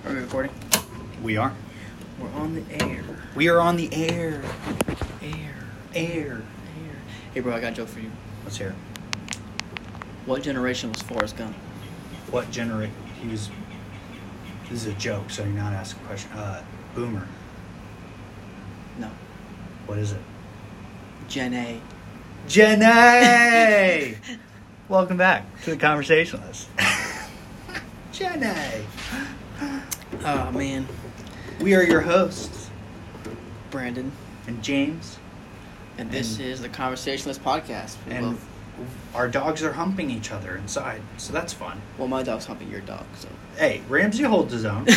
Are we recording? We are. We're on the air. We are on the air. Air. Hey, bro, I got a joke for you. Let's hear it. What generation was Forrest Gump? What generation? This is a joke, so you're not asking a question. Boomer. No. What is it? Gen A. Gen A! Welcome back to The Conversationalist. Gen A. Oh, man. We are your hosts, Brandon. and James. And this is the Conversationalist Podcast. And our dogs are humping each other inside, so that's fun. Well, my dog's humping your dog, so. Hey, Ramsey holds his own.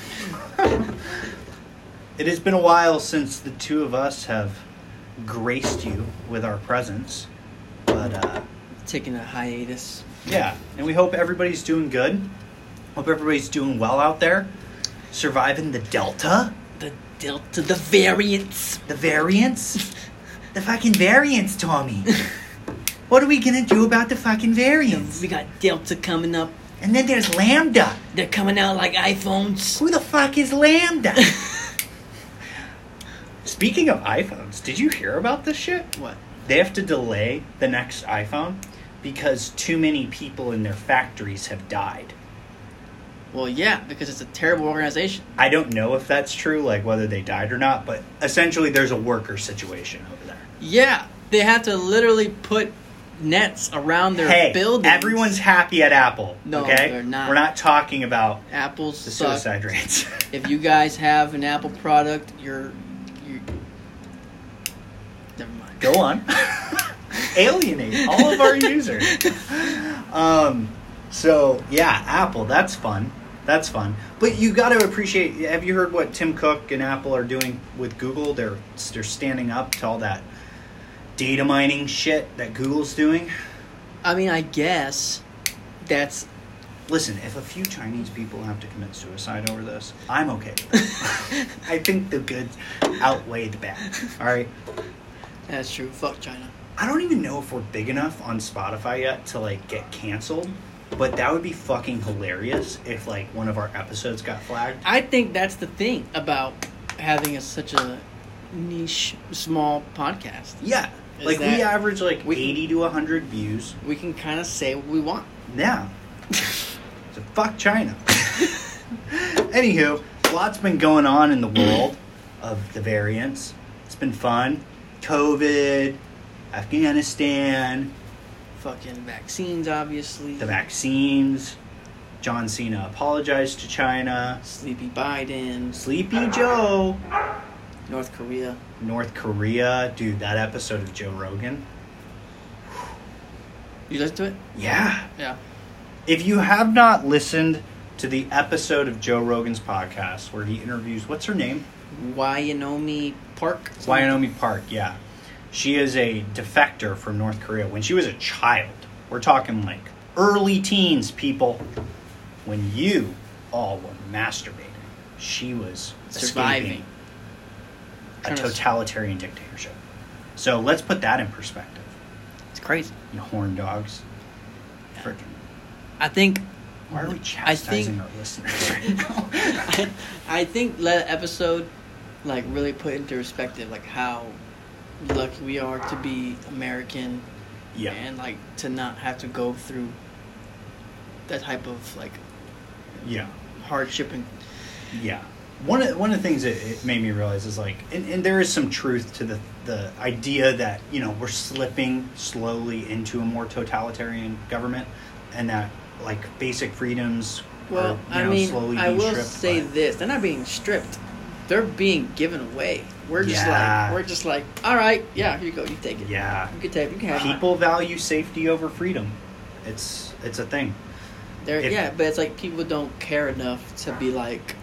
It has been a while since the two of us have graced you with our presence, but Taking a hiatus. yeah, and we hope everybody's doing good. Hope everybody's doing well out there, surviving the Delta, The Delta, the variants. the variants, the fucking variants, Tommy. What are we gonna do about the fucking variants? We got Delta coming up. And then there's Lambda. They're coming out like iPhones. Who the fuck is Lambda? Speaking of iPhones, did you hear about this shit? What? They have to delay the next iPhone because too many people in their factories have died. Well, yeah, because it's a terrible organization. I don't know if that's true, like whether they died or not, but essentially there's a worker situation over there. Yeah, they have to literally put nets around their buildings. Everyone's happy at Apple. No, okay? they're not. We're not talking about Apple's the suck. suicide rates. If you guys have an Apple product, you're never mind. Go on. Alienate all of our users. So yeah, Apple, that's fun. That's fun. But you got to appreciate, have you heard what Tim Cook and Apple are doing with Google? They're standing up to all that data mining shit that Google's doing. I mean, I guess that's... Listen, if a few Chinese people have to commit suicide over this, I'm okay with it. I think the good outweigh the bad. All right? That's true. Fuck China. I don't even know if we're big enough on Spotify yet to, like, get canceled. But that would be fucking hilarious if, like, one of our episodes got flagged. I think that's the thing about having such a niche, small podcast. Yeah. Is Like, we that average, like, we- 80 to 100 views. We can kind of say what we want. Yeah. So, fuck China. Anywho, lots been going on in the world of the variants. It's been fun. COVID, Afghanistan, Fucking vaccines, obviously. the vaccines. John Cena apologized to China. Sleepy Biden. Sleepy Joe. North Korea. North Korea. Dude, that episode of Joe Rogan. You listen to it? Yeah. Yeah. If you have not listened to the episode of Joe Rogan's podcast where he interviews, what's her name? Wyoming Park. Wyoming Park, yeah. She is a defector from North Korea. When she was a child, we're talking like early teens, people. When you all were masturbating, she was Surviving. escaping a totalitarian dictatorship. So let's put that in perspective. It's crazy. You horn dogs. Freaking. I think... Why are we chastising our listeners right now? I think that episode, like, really put into perspective, like, how lucky we are to be American. Yeah. And, like, to not have to go through that type of, like, Yeah. hardship. And Yeah. One of the things that it made me realize is, like, and there is some truth to the idea that, you know, we're slipping slowly into a more totalitarian government, and that, like, basic freedoms well, are, slowly I being will stripped. say but this. They're not being stripped. They're being given away. We're just Yeah. like, all right, yeah, here you go. You take it. Yeah. You can have it. People value safety over freedom. It's a thing. Yeah, but it's like people don't care enough to be like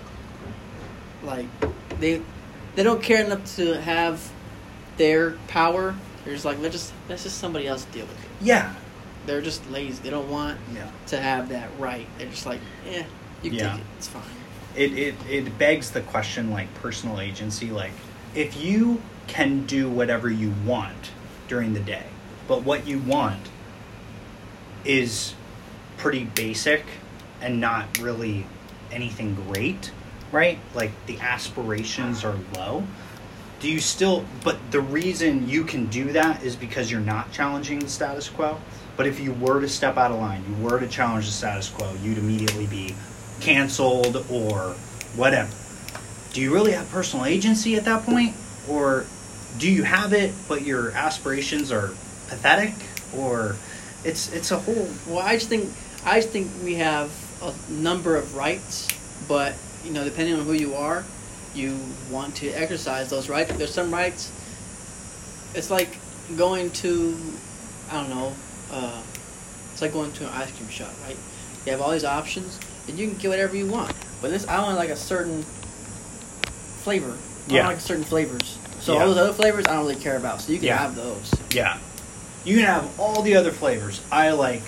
they don't care enough to have their power. They're just like, let's just somebody else deal with it. Yeah. They're just lazy. They don't want to have that right. They're just like, you can take it. It's fine. It begs the question, like, personal agency. Like, if you can do whatever you want during the day, but what you want is pretty basic and not really anything great, right? Like the aspirations are low. Do you still, but the reason you can do that is because you're not challenging the status quo. But if you were to step out of line, you were to challenge the status quo, you'd immediately be canceled or whatever. Do you really have personal agency at that point? Or do you have it, but your aspirations are pathetic? Or it's a whole... Well, I just think we have a number of rights, but, you know, depending on who you are, you want to exercise those rights. There's some rights, it's like going to, I don't know, it's like going to an ice cream shop, right? You have all these options, and you can get whatever you want. But this, I want like a certain flavor. I Yeah. want like certain flavors. So Yeah. all those other flavors, I don't really care about. So you can Yeah. have those. Yeah. You can have all the other flavors. I like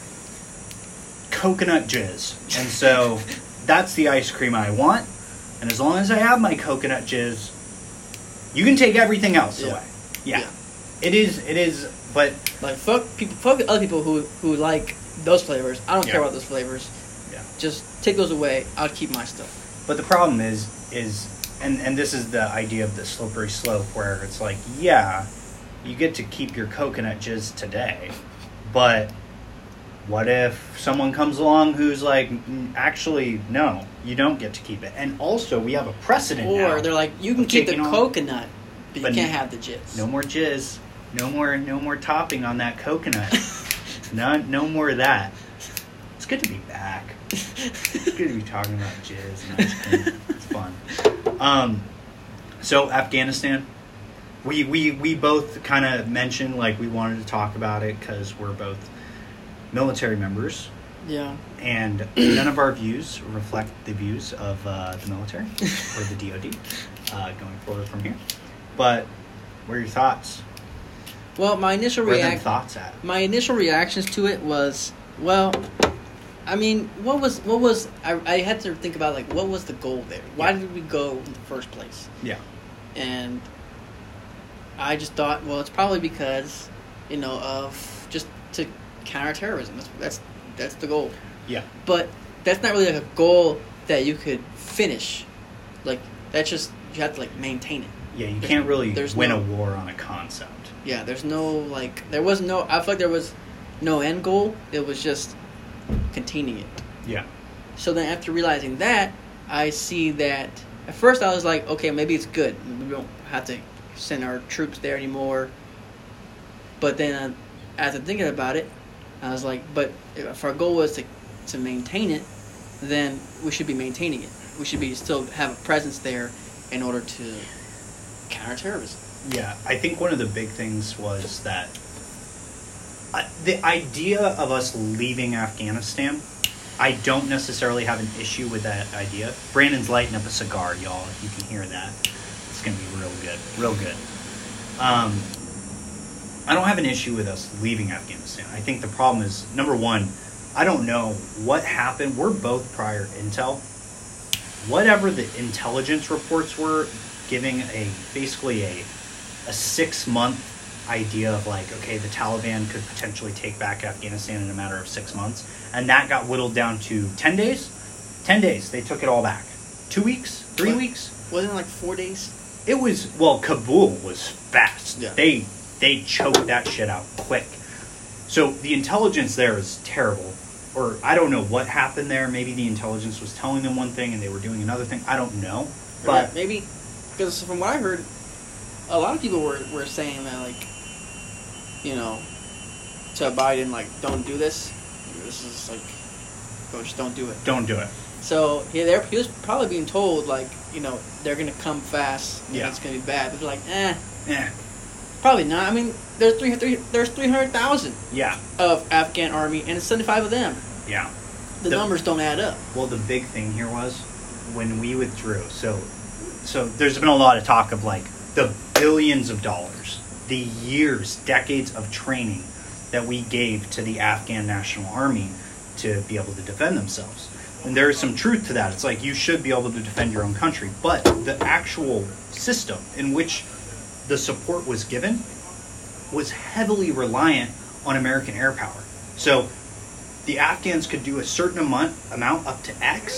coconut jizz. And so that's the ice cream I want. And as long as I have my coconut jizz, you can take everything else Yeah. away. Yeah. Yeah. It is, but Like fuck other people who like those flavors. I don't care Yeah. about those flavors. yeah. Just take those away. I'll keep my stuff. But the problem is and this is the idea of the slippery slope where it's like, yeah, you get to keep your coconut jizz today, but what if someone comes along who's like, actually, no, you don't get to keep it. And also, we have a precedent now. Or they're like, you can of keep the taking on- coconut, but But you can't have the jizz. No more jizz. No more topping on that coconut. No more of that. It's good to be back. It's good to be talking about jizz and ice cream. It's fun. So Afghanistan, we both kind of mentioned like we wanted to talk about it because we're both military members, Yeah. and none of our views reflect the views of the military or the DoD going forward from here. But what are your thoughts? Well, my initial Where are them thoughts at? my initial reactions to it was, well, I mean, what was I had to think about like what was the goal there? Why Yeah. did we go in the first place? Yeah. And I just thought, well, it's probably because, you know, of just to counter terrorism. That's the goal. Yeah. But that's not really like a goal that you could finish. Like that's just you have to like maintain it. Yeah, you can't really there's win no- a war on a concept. Yeah, there's no like there was no. I feel like there was no end goal. It was just containing it. Yeah. So then after realizing that, I see that at first I was like, okay, maybe it's good. We don't have to send our troops there anymore. But then after thinking about it, I was like, but if our goal was to maintain it, then we should be maintaining it. We should be still have a presence there in order to counter terrorism. Yeah, I think one of the big things was that the idea of us leaving Afghanistan, I don't necessarily have an issue with that idea. Brandon's lighting up a cigar, y'all, if you can hear that. It's going to be real good. Real good. I don't have an issue with us leaving Afghanistan. I think the problem is, number one, I don't know what happened. We're both prior intel. Whatever the intelligence reports were, giving basically a 6-month idea of like, okay, the Taliban could potentially take back Afghanistan in a matter of 6 months. And that got whittled down to 10 days. 10 days, they took it all back. 2 weeks? 3 What? weeks? Wasn't it like 4 days? It was, well, Kabul was fast. Yeah. They choked that shit out quick. So the intelligence there is terrible. Or I don't know what happened there. Maybe the intelligence was telling them one thing and they were doing another thing. I don't know. But Maybe, because from what I heard, a lot of people were saying that, like, you know, to Biden, like, don't do this. This is, like, go, just don't do it. don't do it. So he was probably being told, like, you know, they're going to come fast and Yeah. it's going to be bad. But they're like, Eh. probably not. I mean, there's 300,000 Yeah. of Afghan army and 75 of them. Yeah. The numbers don't add up. Well, the big thing here was when we withdrew. So there's been a lot of talk of like the billions of dollars, the years, decades of training that we gave to the Afghan National Army to be able to defend themselves. And there is some truth to that. It's like you should be able to defend your own country. But the actual system in which the support was given was heavily reliant on American air power. So the Afghans could do a certain amount up to X, but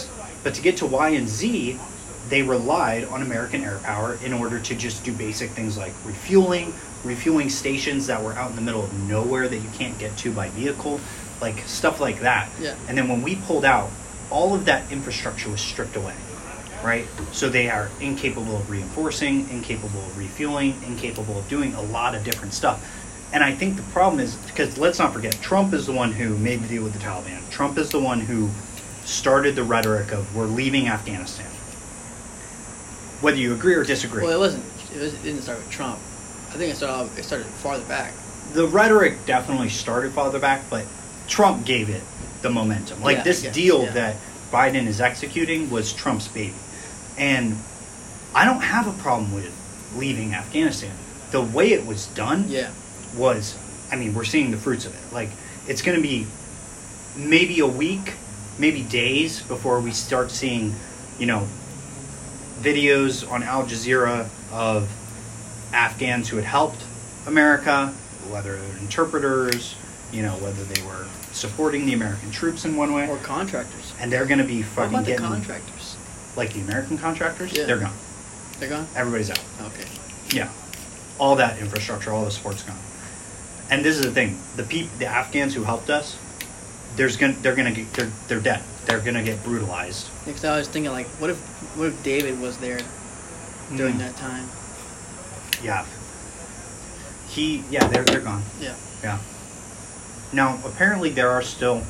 But to get to Y and Z, they relied on American air power in order to just do basic things like refueling stations that were out in the middle of nowhere that you can't get to by vehicle, like stuff like that. Yeah. And then when we pulled out, all of that infrastructure was stripped away, right? So they are incapable of reinforcing, incapable of refueling, incapable of doing a lot of different stuff. And I think the problem is, because let's not forget, Trump is the one who made the deal with the Taliban. Trump is the one who started the rhetoric of we're leaving Afghanistan. Whether you agree or disagree. Well, it didn't start with Trump. I think it started farther back. The rhetoric definitely started farther back, but Trump gave it the momentum. Like this deal that Biden is executing was Trump's baby. And I don't have a problem with leaving Afghanistan. The way it was done was, I mean, we're seeing the fruits of it. Like, it's going to be maybe a week, maybe days before we start seeing, you know, videos on Al Jazeera of Afghans who had helped America, whether they were interpreters, you know, whether they were supporting the American troops in one way. Or contractors. And they're going to be fucking What about getting... the contractors? Like the American contractors? Yeah. They're gone. They're gone? Everybody's out. Okay. Yeah. All that infrastructure, all the support's gone. And this is the thing. The Afghans who helped us, they're dead. They're going to get brutalized. Because I was thinking, like, what if David was there during that time? Yeah. They're gone. Yeah. Yeah. Now, apparently there are still,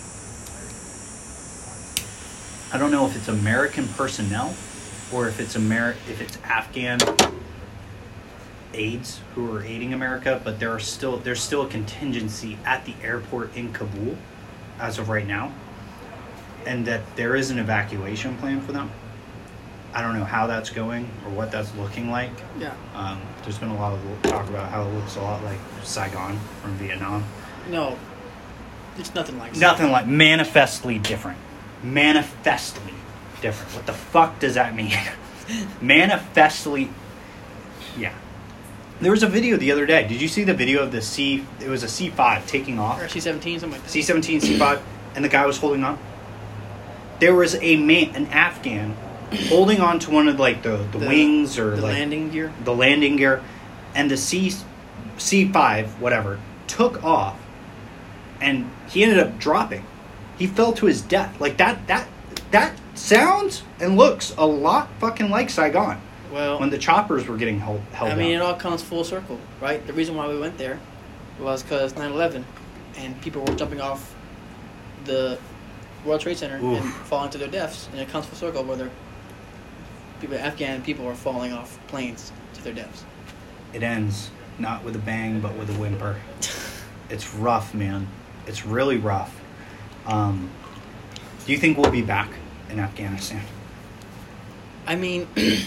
I don't know if it's American personnel or if it's Afghan aides who are aiding America, but there's still a contingency at the airport in Kabul as of right now, and that there is an evacuation plan for them. I don't know how that's going or what that's looking like. Yeah. There's been a lot of talk about how it looks a lot like Saigon from Vietnam. No. It's nothing like that. Nothing like manifestly different. Manifestly different. What the fuck does that mean? Manifestly. Yeah. There was a video the other day. Did you see the video of it was a C-5 taking off. Or C-17, something like that. C-17, C-5, and the guy was holding on. There was an Afghan holding on to one of like the wings or the like landing gear. The landing gear, and the C-5 whatever took off, and he ended up dropping. He fell to his death. Like that sounds and looks a lot fucking like Saigon. Well, when the choppers were getting held I mean, it down. all comes full circle, right? The reason why we went there was because 9/11, and people were jumping off the World Trade Center and falling to their deaths, and it comes full circle where Afghan people are falling off planes to their deaths. It ends not with a bang, but with a whimper. It's rough, man. It's really rough. Do you think we'll be back in Afghanistan? I mean,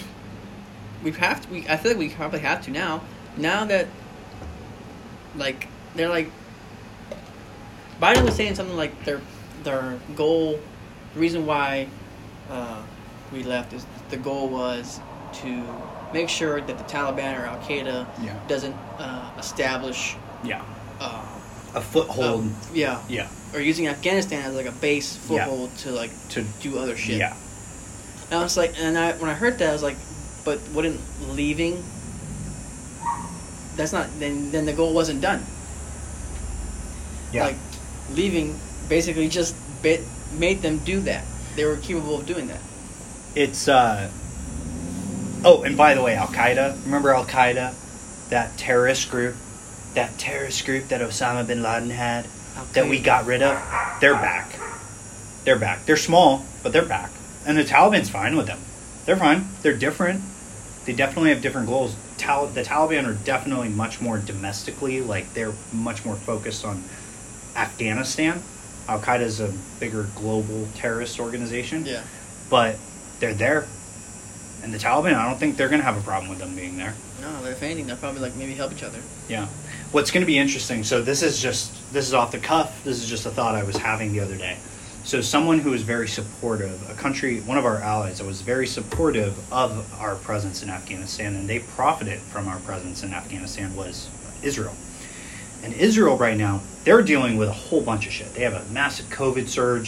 I feel like we probably have to now. Now that, like, they're like, Biden was saying something like their goal, the reason why we left is the goal was to make sure that the Taliban or Al Qaeda doesn't establish a foothold. Or using Afghanistan as like a base foothold to do other shit. Yeah. And I was like, when I heard that, I was like, but wouldn't leaving? That's not. Then the goal wasn't done. Yeah. Like, leaving basically just made them do that. They were capable of doing that. It's Oh, and by the way, Al Qaeda. Remember Al Qaeda, that terrorist group that Osama bin Laden had, that we got rid of. They're back. They're small, but they're back. And the Taliban's fine with them. They're fine. They're different. They definitely have different goals. The Taliban are definitely much more domestically, like they're much more focused on Afghanistan. Al Qaeda is a bigger global terrorist organization. Yeah. But they're there. And the Taliban, I don't think they're going to have a problem with them being there. No, if anything, they'll probably like maybe help each other. Yeah. What's going to be interesting, so this is off the cuff. This is just a thought I was having the other day. So someone who is very supportive, one of our allies that was very supportive of our presence in Afghanistan, and they profited from our presence in Afghanistan, was Israel. And Israel right now, they're dealing with a whole bunch of shit. They have a massive COVID surge.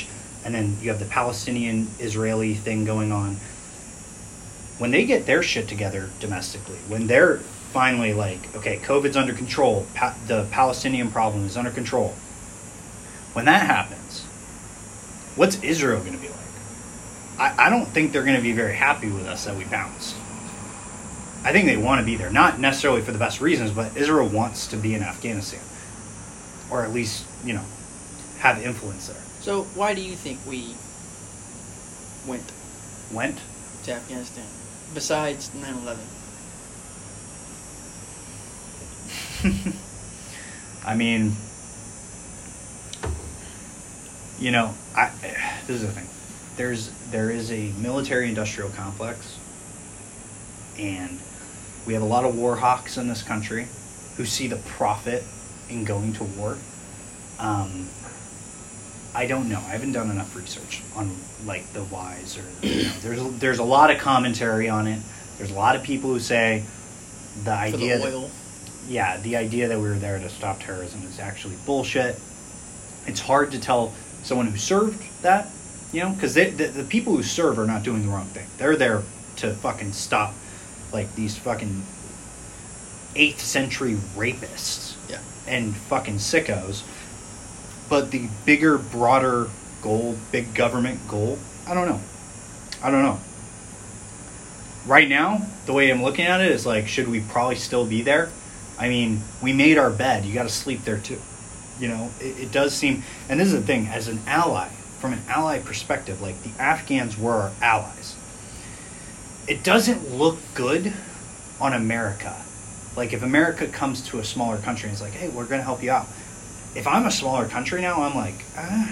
and then you have the Palestinian-Israeli thing going on. When they get their shit together domestically, when they're finally like, okay, COVID's under control, the Palestinian problem is under control, when that happens, what's Israel going to be like? I don't think they're going to be very happy with us that we bounced. I think they want to be there, not necessarily for the best reasons, but Israel wants to be in Afghanistan, or at least, have influence there. So why do you think we went to Afghanistan besides 9/11? I mean, this is the thing. There is a military-industrial complex, and we have a lot of war hawks in this country who see the profit in going to war. I don't know. I haven't done enough research on like the whys, or there's a lot of commentary on it. There's a lot of people who say the idea For the oil. the idea that we were there to stop terrorism is actually bullshit. It's hard to tell someone who served that, because the people who serve are not doing the wrong thing. They're there to fucking stop like these fucking 8th century rapists and fucking sickos. But the bigger, broader goal, big government goal, I don't know. Right now, the way I'm looking at it is like, should we probably still be there? I mean, we made our bed. You got to sleep there too. It does seem, and this is the thing, as an ally, from an ally perspective, like the Afghans were our allies. It doesn't look good on America. Like if America comes to a smaller country and it's like, hey, we're going to help you out. If I'm a smaller country now, I'm like,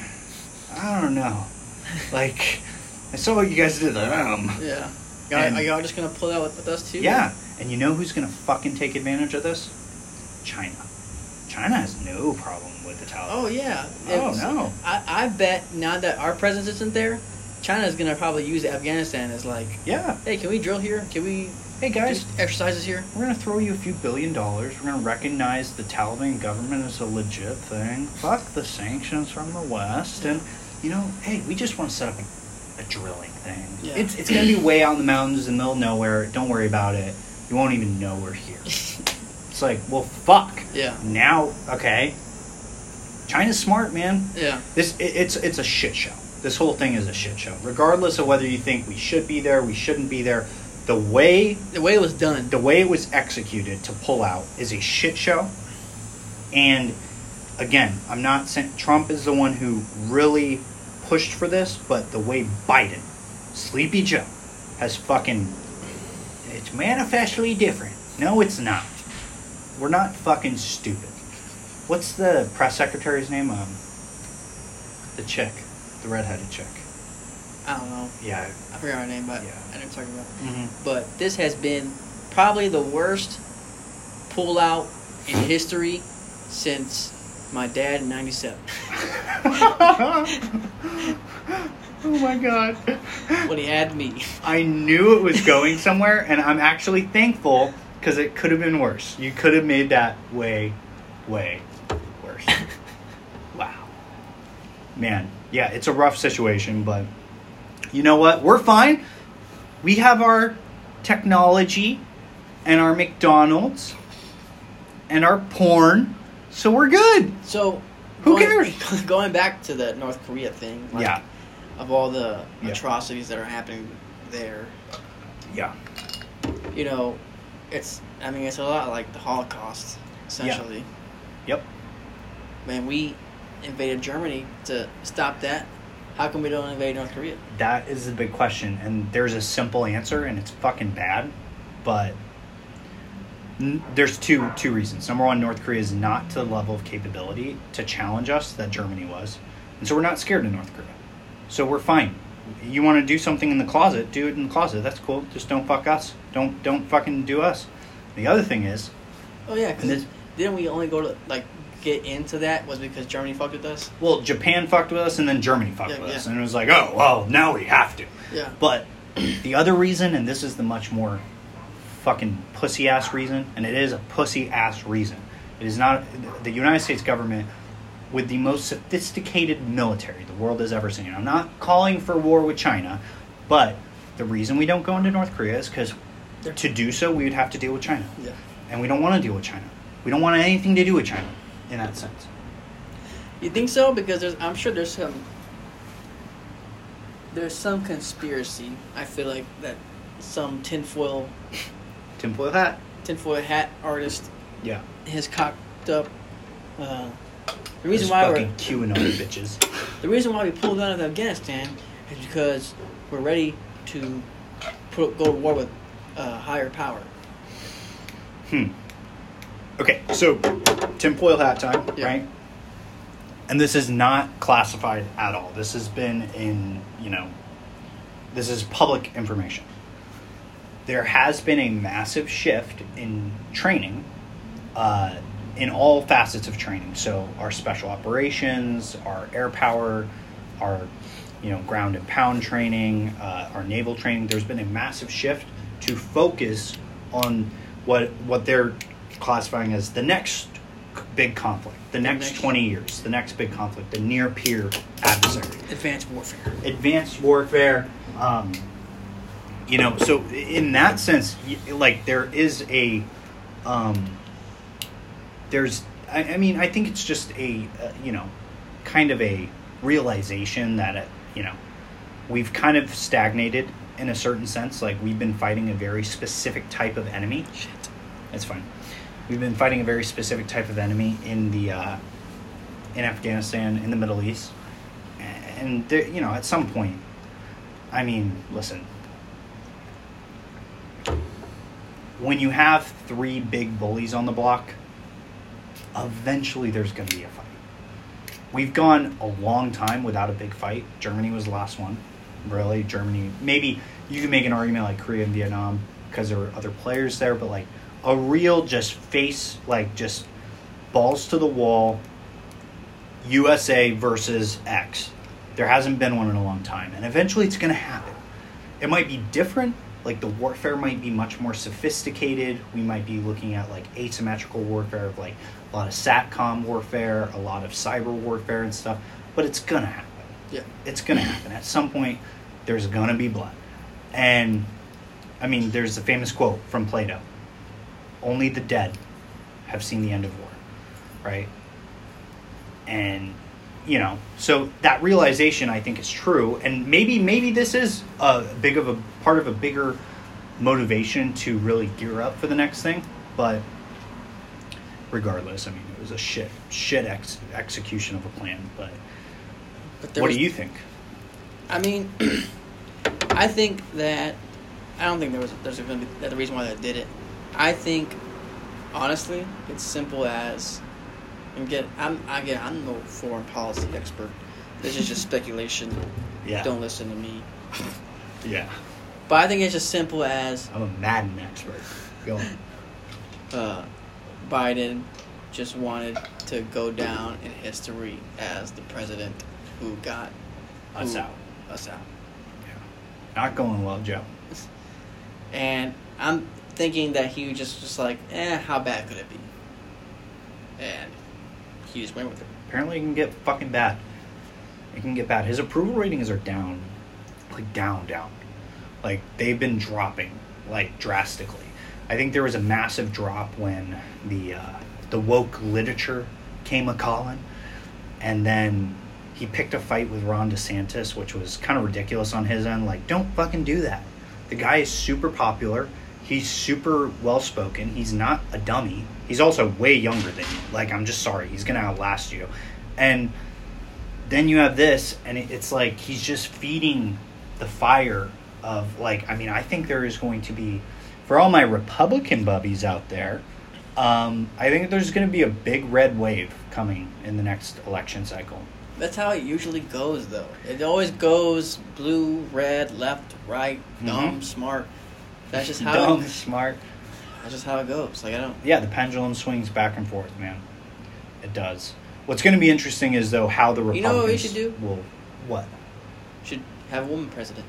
I don't know. Like, I saw what you guys did. Yeah. Are y'all just going to pull out with us too? Yeah. And you know who's going to fucking take advantage of this? China. China has no problem with the Taliban. Oh, yeah. No. I bet now that our presence isn't there, China's going to probably use Afghanistan as like, hey, can we drill here? Can we... Hey guys, just exercises here. We're gonna throw you a few $1 billion. We're gonna recognize the Taliban government as a legit thing. Fuck the sanctions from the West, and hey, we just want to set up a drilling thing. Yeah. It's gonna be way out in the mountains in the middle of nowhere. Don't worry about it. You won't even know we're here. It's like, well, fuck. Yeah. Now, okay. China's smart, man. Yeah. It's a shit show. This whole thing is a shit show. Regardless of whether you think we should be there, we shouldn't be there. The way it was done, the way it was executed to pull out is a shit show. And again, I'm not saying Trump is the one who really pushed for this, but the way Biden, Sleepy Joe, has it's manifestly different. No, it's not. We're not fucking stupid. What's the press secretary's name? The chick, the redheaded chick. I don't know. Yeah. I forgot her name, but I know what you're talking about. Mm-hmm. But this has been probably the worst pullout in history since my dad in 97. Oh my God. When he had me. I knew it was going somewhere, and I'm actually thankful because it could have been worse. You could have made that way, way worse. Wow. Man, yeah, it's a rough situation, but you know what? We're fine. We have our technology and our McDonald's and our porn, so we're good. So, who cares? Going back to the North Korea thing, of all the atrocities that are happening there. Yeah. It's a lot like the Holocaust, essentially. Yeah. Yep. Man, we invaded Germany to stop that. How come we don't invade North Korea? That is the big question, and there's a simple answer, and it's fucking bad, but there's two reasons. Number one, North Korea is not to the level of capability to challenge us that Germany was, and so we're not scared of North Korea. So we're fine. You want to do something in the closet, do it in the closet. That's cool. Just don't fuck us. Don't fucking do us. The other thing is... Oh, yeah, because didn't we only go to, get into that was because Germany fucked with us? Well, Japan fucked with us, and then Germany fucked with us. And it was like, oh, well, now we have to. Yeah. But the other reason, and this is the much more fucking pussy-ass reason, and it is a pussy-ass reason. It is not... The United States government with the most sophisticated military the world has ever seen. I'm not calling for war with China, but the reason we don't go into North Korea is because to do so, we would have to deal with China. Yeah. And we don't want to deal with China. We don't want anything to do with China in that sense. You think so? Because I'm sure there's some conspiracy. I feel like that some tinfoil hat artist Yeah. has cocked up. The reason Those why fucking QAnon bitches. The reason why we pulled out of Afghanistan is because we're ready to go to war with higher power. Okay, so tinfoil hat time, Yeah. right? And this is not classified at all. This has been this is public information. There has been a massive shift in training, in all facets of training. So our special operations, our air power, our ground and pound training, our naval training. There's been a massive shift to focus on what they're classifying as the next big conflict, the next 20 years, the next big conflict, the near peer adversary. Advanced warfare. So in that sense, like there is a, I think it's just a, kind of a realization that, we've kind of stagnated in a certain sense. Like we've been fighting a very specific type of enemy. Shit. It's fine. We've been fighting a very specific type of enemy in Afghanistan, in the Middle East. And there, at some point, I mean, listen, when you have three big bullies on the block, eventually there's going to be a fight. We've gone a long time without a big fight. Germany was the last one. Really, Germany. Maybe you can make an argument like Korea and Vietnam because there were other players there, but like a real just balls to the wall, USA versus X. There hasn't been one in a long time. And eventually it's going to happen. It might be different. Like the warfare might be much more sophisticated. We might be looking at like asymmetrical warfare, of like a lot of SATCOM warfare, a lot of cyber warfare and stuff. But it's going to happen. Yeah. It's going to happen. At some point, there's going to be blood. And, I mean, there's a famous quote from Plato. Only the dead have seen the end of war. Right? And, so that realization, I think, is true. And maybe this is a part of a bigger motivation to really gear up for the next thing. But regardless, I mean, it was a shit execution of a plan. But what do you think? I mean, I think that I don't think there's going to be the reason why they did it. I think, honestly, it's simple as, I'm no foreign policy expert. This is just speculation. Yeah. Don't listen to me. Yeah. But I think it's as simple as I'm a Madden expert. Go on. Biden just wanted to go down in history as the president who got us out. Yeah. Not going well, Joe. And I'm thinking that he was just like, how bad could it be? And he just went with it. Apparently it can get fucking bad. It can get bad. His approval ratings are down. Like, down. Like, they've been dropping, like, drastically. I think there was a massive drop when the woke literature came a-calling. And then he picked a fight with Ron DeSantis, which was kind of ridiculous on his end. Like, don't fucking do that. The guy is super popular. He's super well-spoken. He's not a dummy. He's also way younger than you. Like, I'm just sorry. He's going to outlast you. And then you have this, and it's like he's just feeding the fire of, like, I mean, I think there is going to be, for all my Republican bubbies out there, I think there's going to be a big red wave coming in the next election cycle. That's how it usually goes, though. It always goes blue, red, left, right, dumb, smart. That's just how dumb, smart. That's just how it goes. Like, I don't. Yeah, the pendulum swings back and forth, man. It does. What's going to be interesting is, though, how the Republicans. You know what we should do? What? Should have a woman president.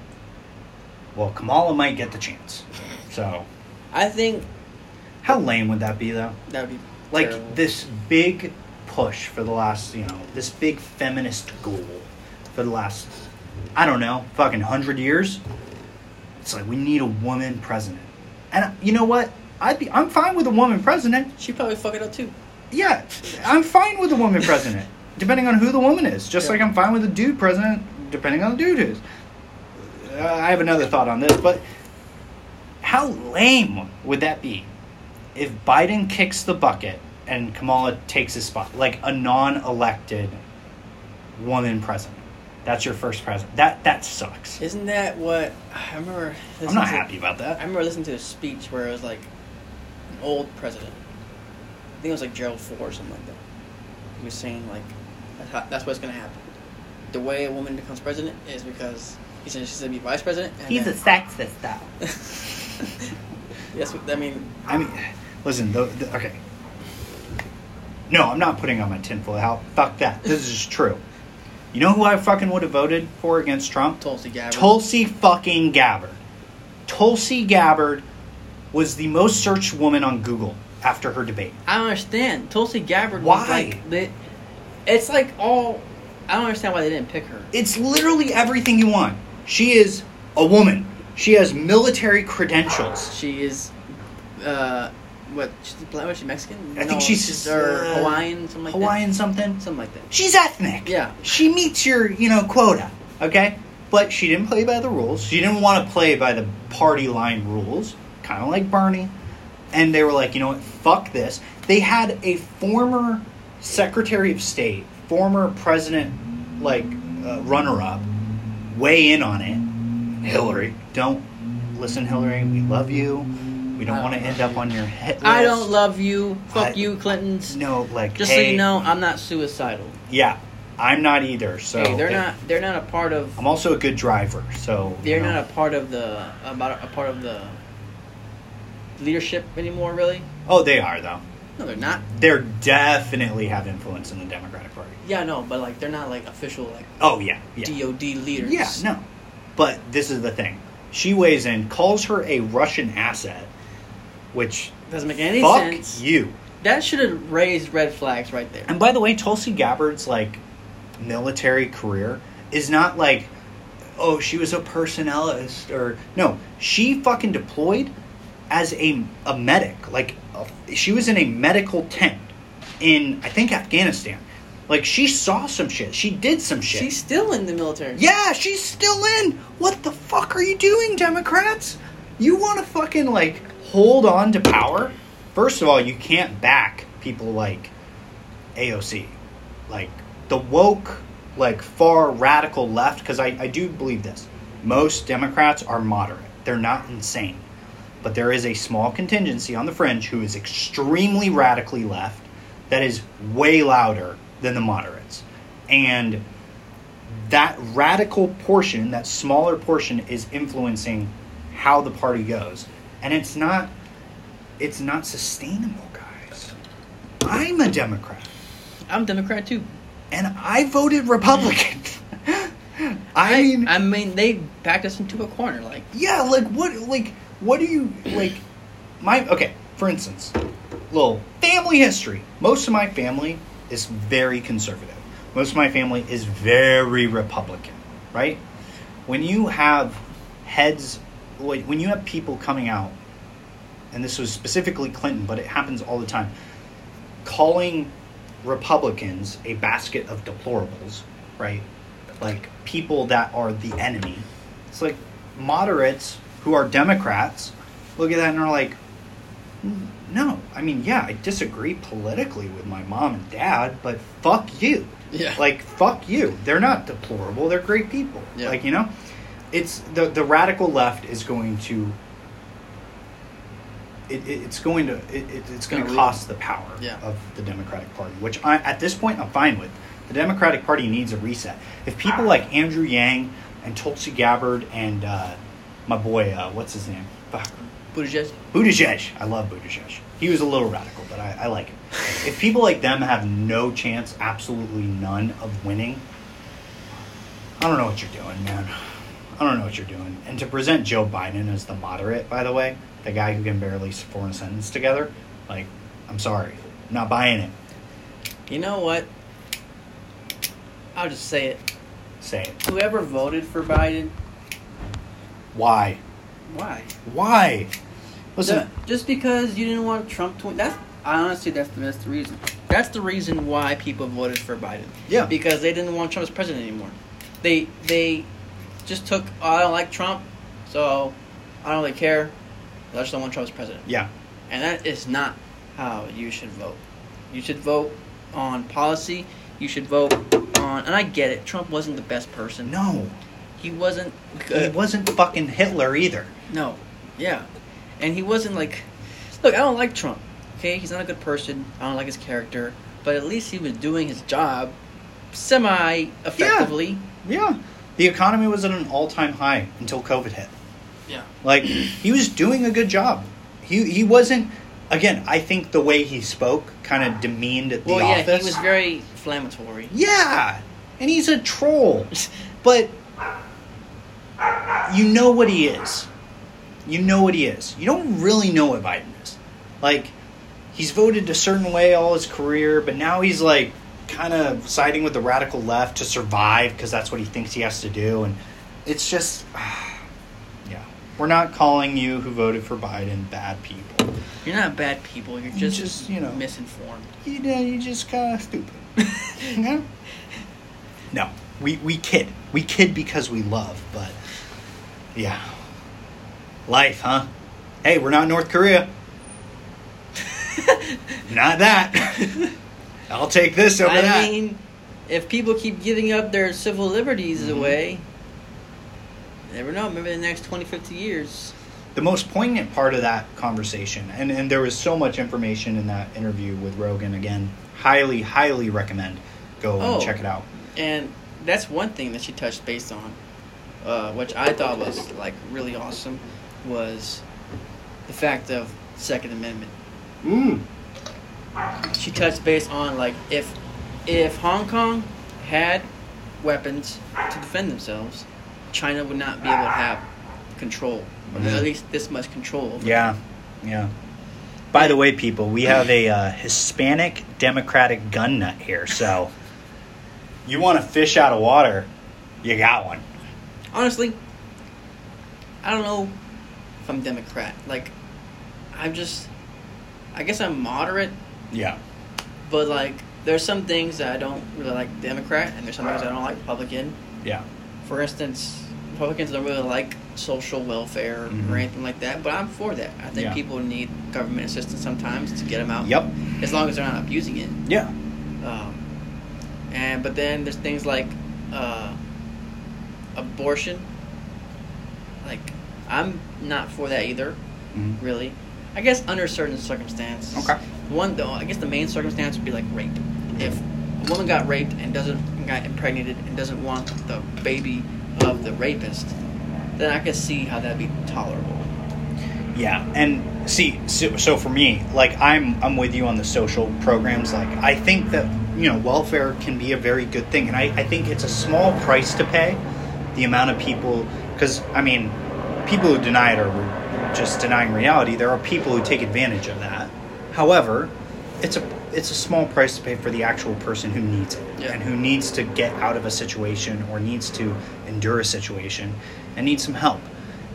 Well, Kamala might get the chance. So. I think. How lame would that be, though? That would be like terrible. This big push for the last, this big feminist goal for the last, I don't know, fucking 100 years. It's like, we need a woman president. And you know what? I'm fine with a woman president. She'd probably fuck it up too. Yeah, I'm fine with a woman president, depending on who the woman is. Just like I'm fine with a dude president, depending on the dude who is. I have another thought on this, but how lame would that be if Biden kicks the bucket and Kamala takes his spot? Like a non-elected woman president. That's your first president. That sucks. Isn't that what I remember? I'm not happy about that. I remember listening to a speech where it was like an old president. I think it was like Gerald Ford or something like that. He was saying like that's what's going to happen. The way a woman becomes president is because she's going to be vice president. And he's a sexist, though. Yes, I mean, listen. Okay. No, I'm not putting on my tinfoil hat. Fuck that. This is true. You know who I fucking would have voted for against Trump? Tulsi Gabbard. Tulsi fucking Gabbard. Tulsi Gabbard was the most searched woman on Google after her debate. I don't understand. Tulsi Gabbard Why? was like... It's like all... I don't understand why they didn't pick her. It's literally everything you want. She is a woman. She has military credentials. She is... What? Was she Mexican? I think she's or Hawaiian, something like Hawaiian that. something. Something like that. She's ethnic. Yeah. She meets your, quota. Okay? But she didn't play by the rules. She didn't want to play by the party line rules. Kind of like Bernie. And they were like, you know what? Fuck this. They had a former Secretary of State, former president, runner-up, weigh in on it. Hillary. Don't listen, Hillary. We love you. We don't want to end up on your hit list. I don't love you. Fuck you, Clintons. No, just so you know, I'm not suicidal. Yeah, I'm not either. So hey, they're not a part of. I'm also a good driver, so they're not a part of the leadership anymore, really. Oh, they are though. No, they're not. They definitely have influence in the Democratic Party. Yeah, no, but they're not official Oh yeah. DOD leaders. Yeah, no. But this is the thing. She weighs in, calls her a Russian asset. Which doesn't make any sense. Fuck you. That should have raised red flags right there. And by the way, Tulsi Gabbard's military career is not she was a personnelist or no. She fucking deployed as a medic. She was in a medical tent in I think Afghanistan. She saw some shit. She did some shit. She's still in the military. Yeah, she's still in. What the fuck are you doing, Democrats? You want to fucking hold on to power? First of all, you can't back people like AOC. The woke, far radical left, because I do believe this. Most Democrats are moderate. They're not insane. But there is a small contingency on the fringe who is extremely radically left that is way louder than the moderates. And that radical portion, that smaller portion, is influencing how the party goes. And it's not sustainable, guys. I'm a Democrat. I'm a Democrat too. And I voted Republican. I mean they backed us into a corner, Yeah, what do you okay, for instance, little family history. Most of my family is very conservative. Most of my family is very Republican, right? When you have when you have people coming out, and this was specifically Clinton, but it happens all the time, calling Republicans a basket of deplorables, right? People that are the enemy. It's moderates who are Democrats look at that and are like, no, I disagree politically with my mom and dad, but fuck you. Yeah. Fuck you. They're not deplorable. They're great people. Yeah. It's the radical left is going to it's going to cost the power of the Democratic Party, which at this point I'm fine with. The Democratic Party needs a reset. If people like Andrew Yang and Tulsi Gabbard and my boy, what's his name? Buttigieg. I love Buttigieg. He was a little radical, but I like him. If people like them have no chance, absolutely none, of winning, I don't know what you're doing, man. I don't know what you're doing. And to present Joe Biden as the moderate, by the way, the guy who can barely form a sentence together, I'm sorry. I'm not buying it. You know what? I'll just say it. Say it. Whoever voted for Biden, Why? why? Why? Listen, Just because you didn't want Trump to win. Honestly, that's the reason. That's the reason why people voted for Biden. Yeah. Because they didn't want Trump as president anymore. They just took, oh, I don't like Trump, so I don't really care. I just don't want Trump as president. yeah. And that is not how you should vote. You should vote on policy. You should vote on... And I get it. Trump wasn't the best person. No. He wasn't He good. wasn't fucking Hitler either. No. Yeah. And he wasn't like... Look, I don't like Trump. Okay? He's not a good person. I don't like his character. But at least he was doing his job semi-effectively. Yeah. The economy was at an all-time high until COVID hit. Yeah. Like, he was doing a good job. He wasn't... Again, I think the way he spoke kind of demeaned the office. Yeah, he was very inflammatory. Yeah. And he's a troll. But you know what he is. You know what he is. You don't really know what Biden is. Like, he's voted a certain way all his career, but now he's like kind of siding with the radical left to survive because that's what he thinks he has to do. And it's just, yeah. We're not calling you who voted for Biden bad people. You're not bad people. You're just you know, misinformed. You're just kind of stupid. You know? No. We kid. We kid because we love, but yeah. Life, huh? Hey, we're not North Korea. Not that. I'll take this over that. I mean, if people keep giving up their civil liberties away, you never know. Maybe in the next 20, 50 years. The most poignant part of that conversation, and there was so much information in that interview with Rogan, again, highly, highly recommend go and check it out. And that's one thing that she touched base on, which I thought was like really awesome, was the fact of Second Amendment. She touched base on like if Hong Kong had weapons to defend themselves, China would not be able to have control, or at least this much control over Yeah, yeah. By the way, people, we have a Hispanic Democratic gun nut here, so you want to fish out of water, you got one. Honestly, I don't know if I'm Democrat. Like, I guess I'm moderate, Yeah. but like, there's some things that I don't really like Democrat, and there's some things I don't like Republican. Yeah. For instance, Republicans don't really like social welfare or anything like that, but I'm for that. I think people need government assistance sometimes to get them out. Yep. As long as they're not abusing it. Yeah. But then there's things like abortion. Like, I'm not for that either, really. I guess under certain circumstances. Okay. I guess the main circumstance would be like rape. If a woman got raped and got impregnated and doesn't want the baby of the rapist, then I could see how that'd be tolerable. Yeah, and see, so for me, like, I'm with you on the social programs. Like, I think that, welfare can be a very good thing, and I think it's a small price to pay, the amount of people, because, I mean, people who deny it are just denying reality. There are people who take advantage of that. However, it's a small price to pay for the actual person who needs it, and who needs to get out of a situation or needs to endure a situation and needs some help.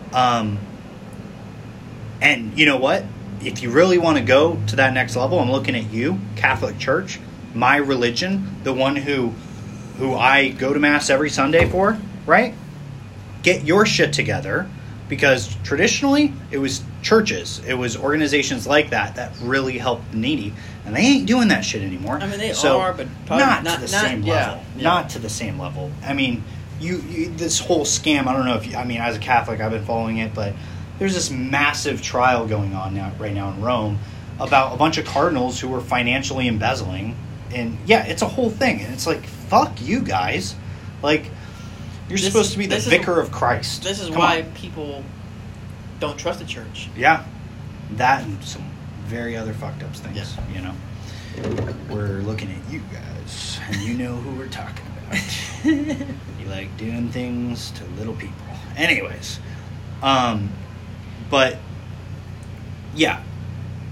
And you know what? If you really want to go to that next level, I'm looking at you, Catholic Church, my religion, the one who I go to Mass every Sunday for, right? Get your shit together, because traditionally it was churches, it was organizations like that really helped the needy, and they ain't doing that shit anymore. I mean, they are, but probably not to the same level. Yeah. Not to the same level. I mean, you this whole scam. I don't know if as a Catholic, I've been following it, but there's this massive trial going on right now in Rome about a bunch of cardinals who were financially embezzling, and it's a whole thing, and it's like, fuck you guys, like, you're supposed to be the vicar of Christ. This is Come why on. people don't trust the church. Yeah, that and some very other fucked up things. We're looking at you guys, and you know who we're talking about. You like doing things to little people. Anyways, but yeah,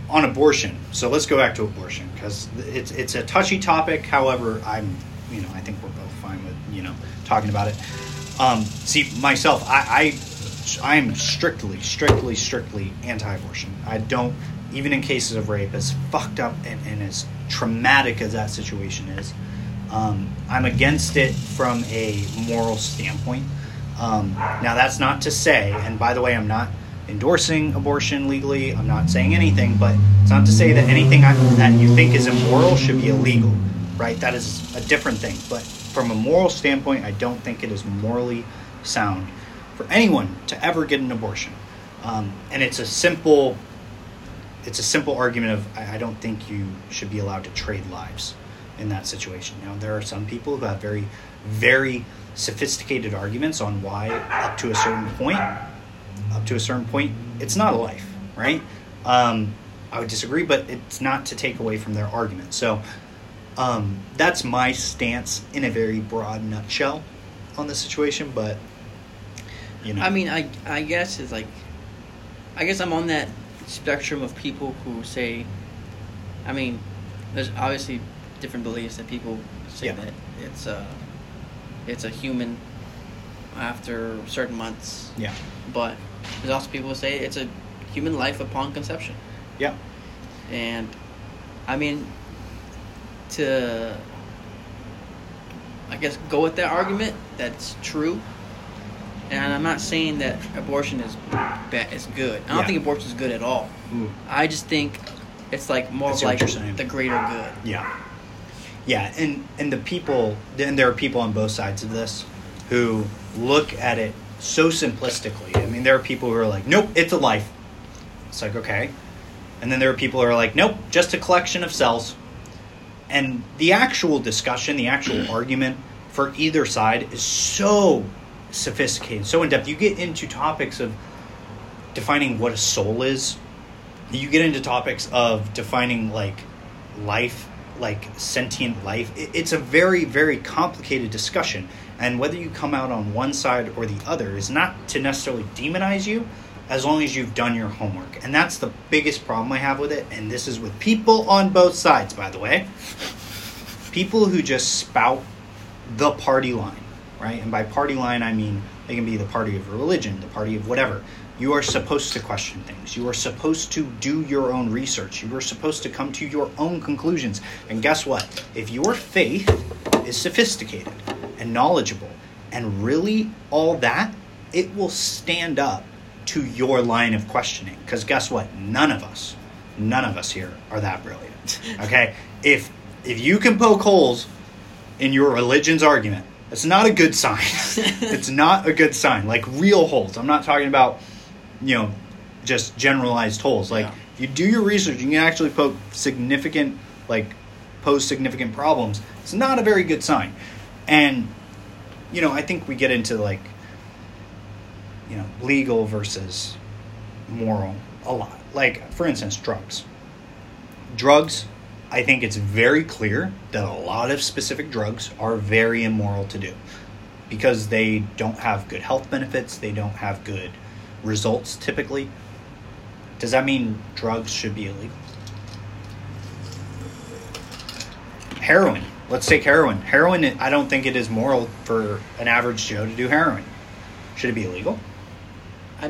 on abortion. So let's go back to abortion because it's a touchy topic. However, I think we're both fine with talking about it. See, myself, I am strictly anti-abortion. I don't, even in cases of rape, as fucked up and as traumatic as that situation is, I'm against it from a moral standpoint. Now, that's not to say, and by the way, I'm not endorsing abortion legally. I'm not saying anything, but it's not to say that anything that you think is immoral should be illegal, right? That is a different thing. But from a moral standpoint, I don't think it is morally sound for anyone to ever get an abortion. And it's a simple argument of I don't think you should be allowed to trade lives in that situation. Now, there are some people who have very, very sophisticated arguments on why up to a certain point, it's not a life, right? I would disagree, but it's not to take away from their argument. So that's my stance in a very broad nutshell on the situation, but, I mean, I guess it's like, I guess I'm on that spectrum of people who say, I mean, there's obviously different beliefs that people say that it's a human after certain months. Yeah. But there's also people who say it's a human life upon conception. Yeah. And I mean, to I guess go with that argument, that's true. And I'm not saying that abortion is bad, is good. I don't think abortion is good at all. Ooh. I just think it's like more of like the greater good. Yeah. Yeah, and the people, and there are people on both sides of this who look at it so simplistically. I mean, there are people who are like, nope, it's a life. It's like, okay. And then there are people who are like, nope, just a collection of cells. And the actual discussion, the actual argument for either side is so sophisticated, so in-depth. You get into topics of defining what a soul is. You get into topics of defining, like, life, like sentient life. It's a very, very complicated discussion. And whether you come out on one side or the other is not to necessarily demonize you, as long as you've done your homework. And that's the biggest problem I have with it. And this is with people on both sides, by the way. People who just spout the party line, right? And by party line, I mean they can be the party of religion, the party of whatever. You are supposed to question things. You are supposed to do your own research. You are supposed to come to your own conclusions. And guess what? If your faith is sophisticated and knowledgeable and really all that, it will stand up to your line of questioning. Because guess what? None of us here are that brilliant. Okay? If you can poke holes in your religion's argument, it's not a good sign. It's not a good sign. Like real holes. I'm not talking about, just generalized holes. Like if you do your research, you can actually pose significant problems. It's not a very good sign. And, I think we get into legal versus moral a lot. Like, for instance, drugs. Drugs, I think it's very clear that a lot of specific drugs are very immoral to do because they don't have good health benefits. They don't have good results typically. Does that mean drugs should be illegal? Heroin. Let's take heroin. Heroin, I don't think it is moral for an average Joe to do heroin. Should it be illegal? I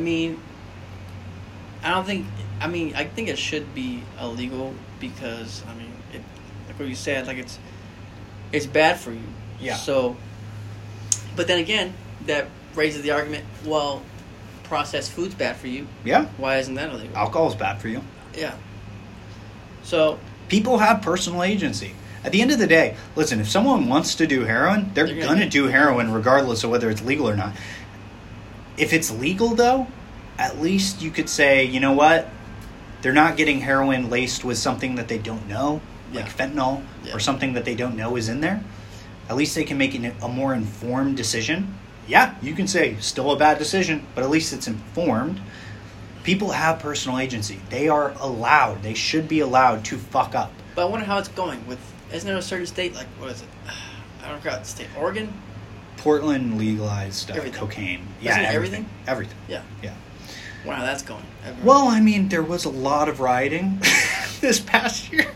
think it should be illegal because, like what you said, like it's bad for you. Yeah. So, but then again, that raises the argument, well, processed food's bad for you. Yeah. Why isn't that illegal? Alcohol's bad for you. Yeah. So. People have personal agency. At the end of the day, listen, if someone wants to do heroin, they're going to do heroin regardless of whether it's legal or not. If it's legal, though, at least you could say, you know what? They're not getting heroin laced with something that they don't know, like fentanyl, or something that they don't know is in there. At least they can make a more informed decision. Yeah, you can say still a bad decision, but at least it's informed. People have personal agency. They are allowed. They should be allowed to fuck up. But I wonder how it's going with... Isn't there a certain state, like, what is it? I don't forgot the state. Oregon? Portland legalized cocaine. Yeah, everything? Everything. Yeah. Wow, that's going. Well, I mean, there was a lot of rioting this past year.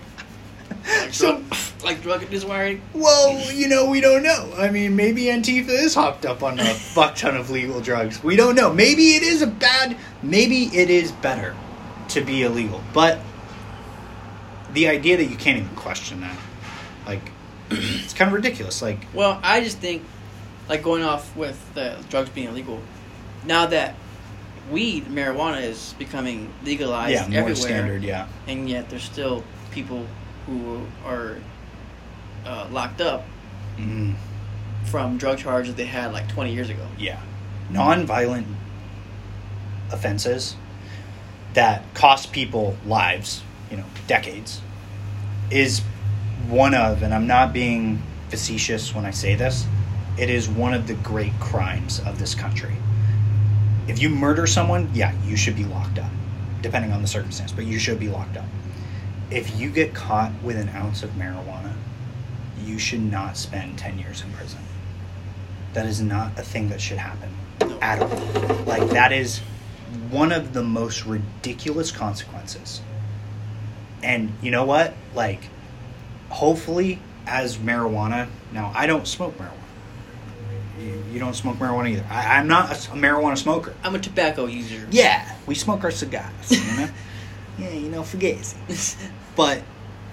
Like drug abuse wiring? Well, we don't know. I mean, maybe Antifa is hopped up on a fuck ton of legal drugs. We don't know. Maybe it is maybe it is better to be illegal. But the idea that you can't even question that, like, it's kind of ridiculous. Like, well, I just think, like, going off with the drugs being illegal, now that marijuana is becoming legalized more everywhere, standard, yeah. And yet there's still people who are locked up from drug charges they had like 20 years ago. Yeah. Non-violent offenses that cost people lives, decades, is one of, and I'm not being facetious when I say this, it is one of the great crimes of this country. If you murder someone, yeah, you should be locked up, depending on the circumstance, but you should be locked up. If you get caught with an ounce of marijuana, you should not spend 10 years in prison. That is not a thing that should happen at all. Like, that is one of the most ridiculous consequences. And you know what? Like, hopefully, as marijuana... Now, I don't smoke marijuana. You don't smoke marijuana either. I'm not a marijuana smoker. I'm a tobacco user. Yeah, we smoke our cigars, Yeah, fugazi. But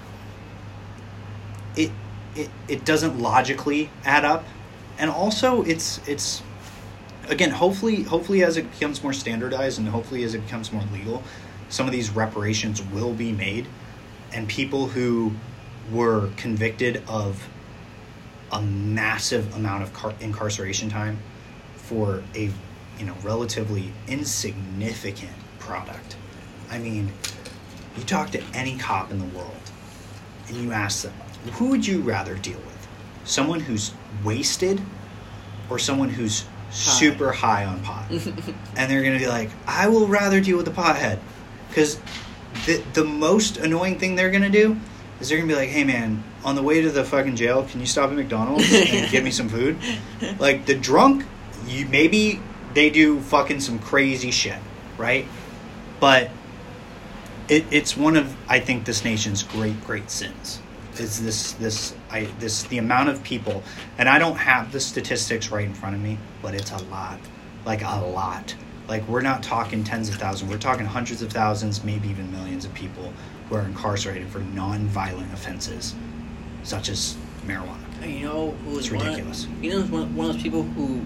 it doesn't logically add up. And also, it's again, hopefully as it becomes more standardized and hopefully as it becomes more legal, some of these reparations will be made, and people who were convicted of a massive amount of incarceration time for a relatively insignificant product. I mean, you talk to any cop in the world and you ask them, who would you rather deal with? Someone who's wasted or someone who's super high on pot? And they're going to be like, I will rather deal with the pothead. Because the most annoying thing they're going to do is they're going to be like, hey man, on the way to the fucking jail, can you stop at McDonald's and give me some food? Like, the drunk, maybe they do fucking some crazy shit, right? But it's one of, I think, this nation's great sins. Is the amount of people, and I don't have the statistics right in front of me, but it's a lot. Like, a lot. Like, we're not talking tens of thousands. We're talking hundreds of thousands, maybe even millions of people who are incarcerated for non-violent offenses, such as marijuana. And you know who is ridiculous. One of those people who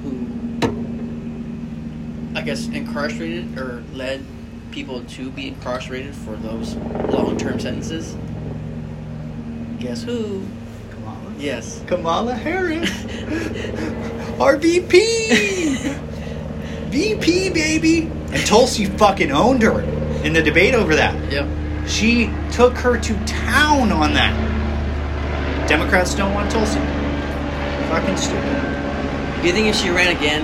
I guess incarcerated or led people to be incarcerated for those long-term sentences? Guess who? Kamala? Yes. Kamala Harris. Our VP! VP, baby! And Tulsi fucking owned her in the debate over that. Yep. She took her to town on that. Democrats don't want Tulsi. Fucking stupid. Do you think if she ran again,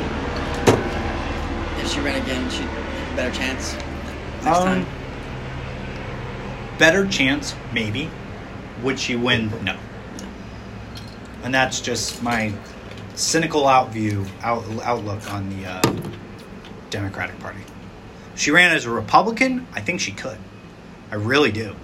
she'd have a better chance next time? Better chance, maybe. Would she win? No. And that's just my cynical outlook on the Democratic Party. If she ran as a Republican, I think she could. I really do.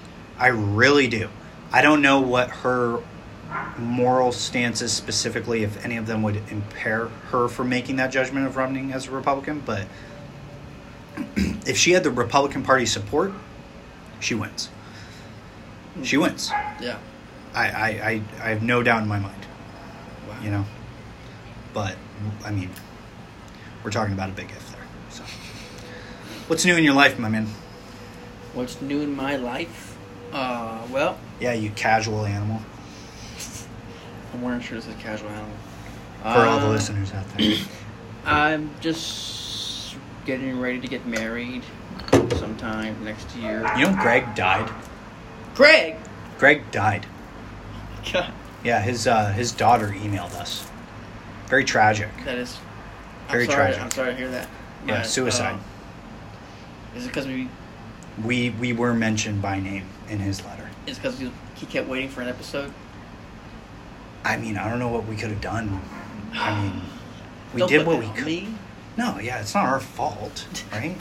I don't know what her moral stances specifically, if any of them would impair her from making that judgment of running as a Republican, but if she had the Republican Party support, she wins. She wins. Yeah. I have no doubt in my mind. Wow. But, I mean, we're talking about a big if there. So, what's new in your life, my man? What's new in my life? Well... Yeah, you casual animal. I'm wearing sure this is casual animal. For all the listeners out there. I'm just getting ready to get married sometime next year. You know Greg died? Greg died. God. Yeah, his daughter emailed us. Very tragic. That is... Very tragic. I'm sorry to hear that. Yeah, But, suicide. Is it because we were mentioned by name in his letter. Is it because he kept waiting for an episode? I mean, I don't know what we could have done. I mean, we Don't did put what that we on could. me. No, yeah, it's not our fault, right?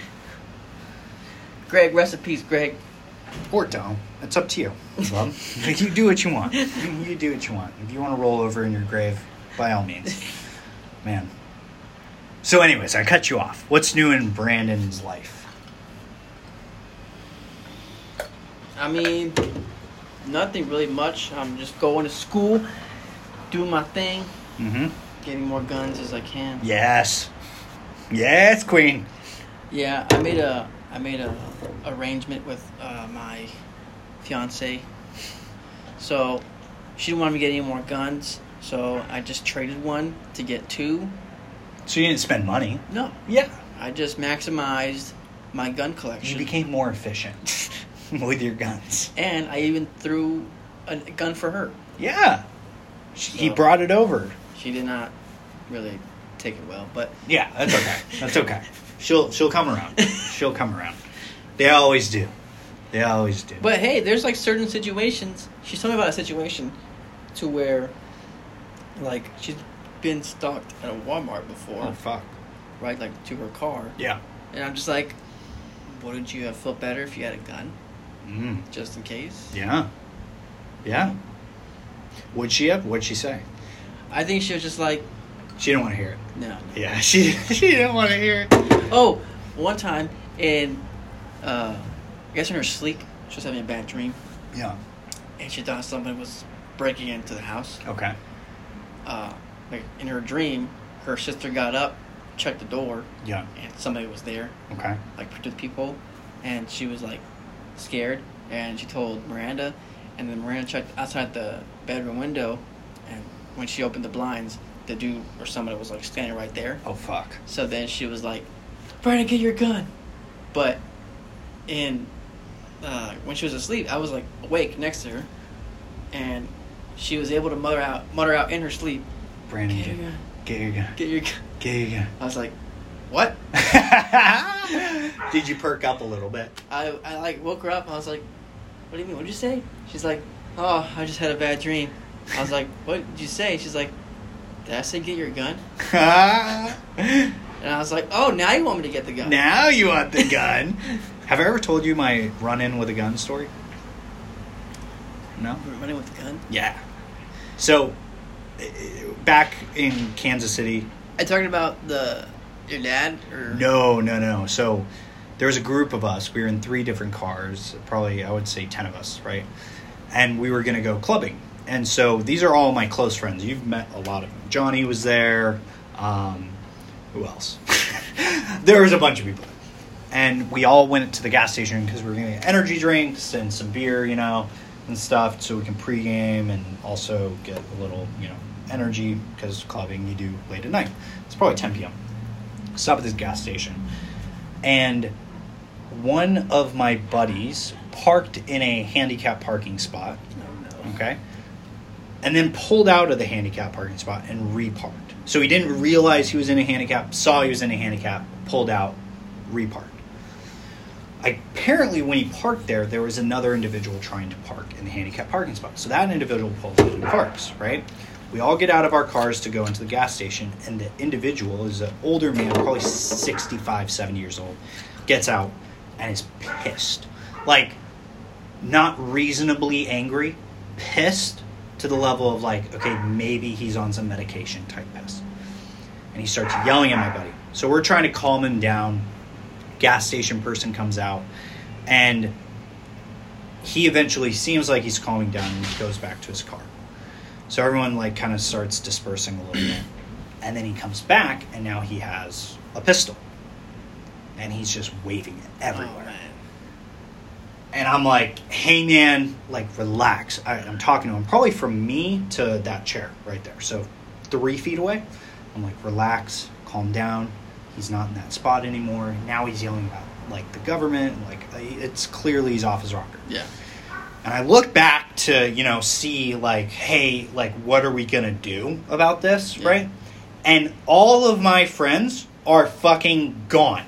Greg, rest in peace, Greg. Or don't. It's up to you, love. You do what you want. You do what you want. If you want to roll over in your grave, by all means. Man. So anyways, I cut you off. What's new in Brandon's life? I mean, nothing really much. I'm just going to school, doing my thing, getting more guns as I can. Yes. Yes, Queen. Yeah, I made a arrangement with my fiance. So she didn't want me to get any more guns, so I just traded one to get two. So you didn't spend money? No. Yeah. I just maximized my gun collection. You became more efficient with your guns. And I even threw a gun for her. Yeah. He brought it over. She did not really take it well, but... Yeah, that's okay. That's okay. She'll come around. She'll come around. They always do. They always do. But hey, there's like certain situations. She's told me about a situation to where, like, she's been stalked at a Walmart before. Oh, fuck. Right, like, to her car. Yeah. And I'm just like, wouldn't you have felt better if you had a gun? Just in case? Yeah. Yeah. Would she have? What'd she say? I think she was just like... She didn't want to hear it. No. Yeah, she didn't want to hear it. Oh, one time I guess in her sleep, she was having a bad dream. Yeah. And she thought somebody was breaking into the house. Okay. Like in her dream, her sister got up, checked the door. Yeah. And somebody was there. Okay. Like the people. And she was like scared. And she told Miranda. And then Miranda checked outside the bedroom window. And when she opened the blinds, the dude or somebody was like standing right there. Oh, fuck. So then she was like, Brandon, get your gun. But when she was asleep, I was like awake next to her. And she was able to mutter out in her sleep, Brandon, get your gun. Get your gun. Get your gun. Get your gun. I was like, what? Did you perk up a little bit? I like woke her up. I was like, what do you mean? What did you say? She's like, oh, I just had a bad dream. I was like, what did you say? She's like, did I say get your gun? And I was like, oh, now you want me to get the gun. Now you want the gun. Have I ever told you my run-in with a gun story? No? Running with the gun? Yeah. So, back in Kansas City... Are you talking about your dad? Or? No. So, there was a group of us. We were in 3 different cars. Probably, I would say 10 of us, right? And we were going to go clubbing. And so, these are all my close friends. You've met a lot of them. Johnny was there. Who else? There was a bunch of people. And we all went to the gas station because we were going to get energy drinks and some beer, and stuff, so we can pregame and also get a little, energy, because clubbing you do late at night. It's probably 10 p.m. Stop at this gas station. And one of my buddies parked in a handicap parking spot. Oh, no. Okay? And then pulled out of the handicap parking spot and reparked. So he didn't realize he was in a handicap, saw he was in a handicap, pulled out, reparked. Apparently, when he parked there was another individual trying to park in the handicap parking spot. So that individual pulls out and parks, right? We all get out of our cars to go into the gas station, and the individual is an older man, probably 65, 70 years old, gets out and is pissed. Like, not reasonably angry, pissed to the level of like, okay, maybe he's on some medication type piss. And he starts yelling at my buddy. So we're trying to calm him down. Gas station person comes out, and he eventually seems like he's calming down and he goes back to his car. So everyone like kind of starts dispersing a little bit, and then he comes back, and now he has a pistol, and he's just waving it everywhere. Oh, man. And I'm like, hey man, like relax. I'm talking to him, probably from me to that chair right there, so 3 feet away. I'm like, relax, calm down. He's not in that spot anymore. Now he's yelling about like the government. Like it's clearly he's off his rocker. Yeah. And I look back to see like, hey, like what are we gonna do about this, yeah. right? And all of my friends are fucking gone.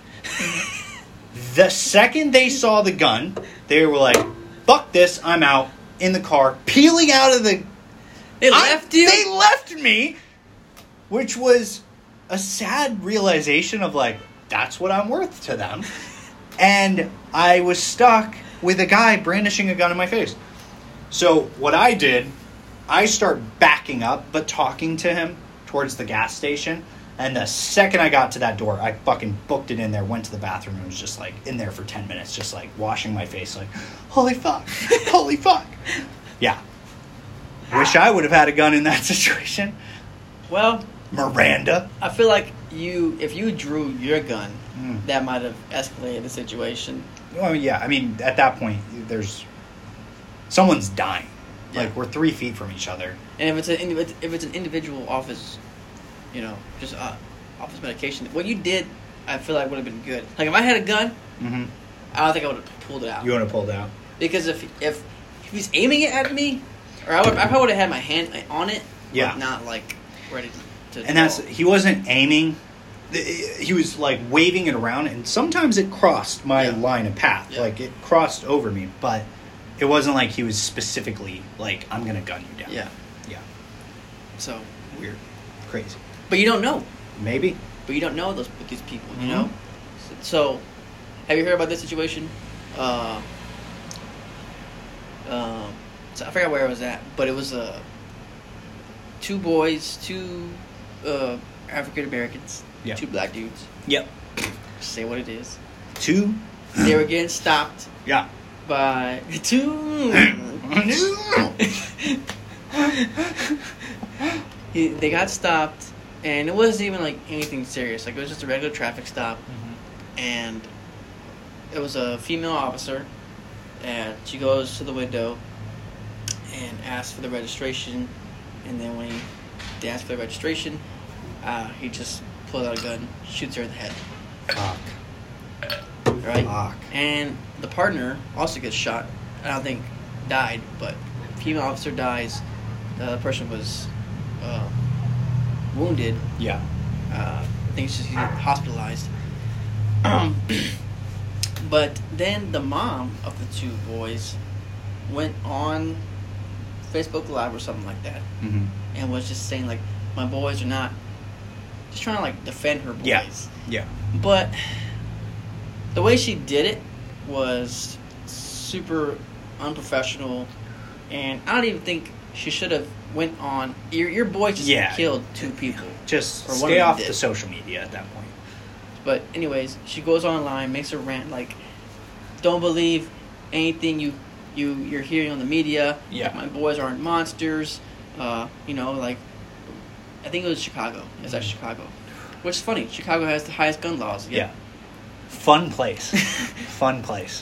The second they saw the gun, they were like, "Fuck this! I'm out." In the car, peeling out of the. They left you. They left me, which was a sad realization of like, that's what I'm worth to them. And I was stuck with a guy brandishing a gun in my face. So what I did, I start backing up, but talking to him towards the gas station. And the second I got to that door, I fucking booked it in there, went to the bathroom, and was just like in there for 10 minutes, just like washing my face like, holy fuck, holy fuck. Yeah. Wish I would have had a gun in that situation. Well, Miranda. I feel like if you drew your gun, that might have escalated the situation. Well, yeah, I mean, at that point, someone's dying. Yeah. Like, we're 3 feet from each other. And if it's an individual office, just office medication, what you did, I feel like would have been good. Like if I had a gun, I don't think I would have pulled it out. You would have pulled out because if he's aiming it at me, or I probably would have had my hand on it, yeah, but not like ready to. And he wasn't aiming. He was like waving it around, and sometimes it crossed my line of path. Yeah. Like it crossed over me, but it wasn't like he was specifically like, I'm gonna gun you down. Yeah. Yeah. So weird. Crazy. But you don't know. Maybe. But you don't know with these people, you know? So have you heard about this situation? So I forgot where I was at, but it was 2 boys, 2 African Americans, 2 black dudes. Yep. Say what it is. 2. They were getting stopped. Yeah. By 2. They got stopped, and it wasn't even like anything serious. Like it was just a regular traffic stop, and it was a female officer, and she goes to the window and asks for the registration, and then when they ask for the registration, he just pulls out a gun, shoots her in the head. Fuck. Right? Fuck. And the partner also gets shot. I don't think died, but female officer dies. The other person was wounded. Yeah. I think she's hospitalized. But then the mom of the 2 boys went on Facebook Live or something like that, and was just saying like, my boys are not, just trying to like defend her boys. Yeah. But the way she did it was super unprofessional, and I don't even think she should have went on. Your boy just killed 2 people. Just stay off the social media at that point. But anyways, she goes online, makes a rant like, don't believe anything you're hearing on the media. Yeah. Like, my boys aren't monsters. Like, I think it was Chicago. It's actually Chicago. Which is funny. Chicago has the highest gun laws. Yeah. Fun place. Fun place.